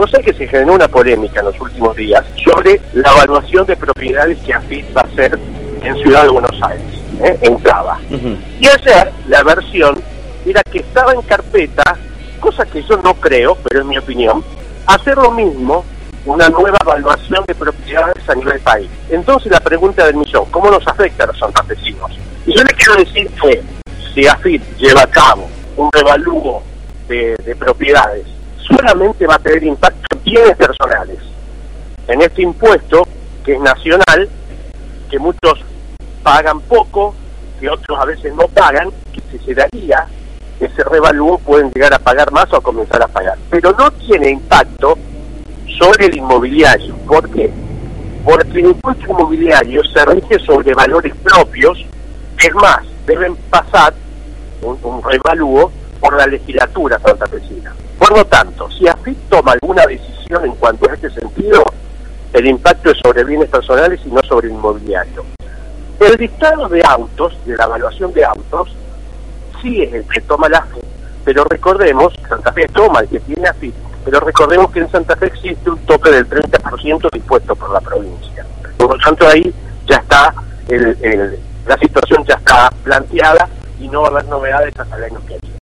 Vos sabés que se generó una polémica en los últimos días sobre la evaluación de propiedades que AFIP va a hacer en Ciudad de Buenos Aires, en Cava. Y ayer la versión era que estaba en carpeta, cosa que yo no creo, pero es mi opinión, hacer lo mismo, una nueva evaluación de propiedades a nivel país. Entonces la pregunta del millón, ¿cómo nos afecta a los santafesinos? Y yo le quiero decir que si AFIP lleva a cabo un revalúo de propiedades, solamente va a tener impacto en bienes personales, en este impuesto que es nacional, que muchos pagan poco, que otros a veces no pagan, que si se daría ese revalúo pueden llegar a pagar más o a comenzar a pagar, pero no tiene impacto sobre el inmobiliario. ¿Por qué? Porque el impuesto inmobiliario se rige sobre valores propios, es más, deben pasar un revalúo por la legislatura santafesina. Por lo tanto, si AFIP toma alguna decisión en cuanto a este sentido, el impacto es sobre bienes personales y no sobre el inmobiliario. El listado de autos, de la evaluación de autos, sí es el que toma la AFIP, pero recordemos, Santa Fe toma el que tiene AFIP, pero recordemos que en Santa Fe existe un tope del 30% dispuesto por la provincia. Por lo tanto, ahí ya está, la situación ya está planteada y no va a haber novedades hasta el año que viene.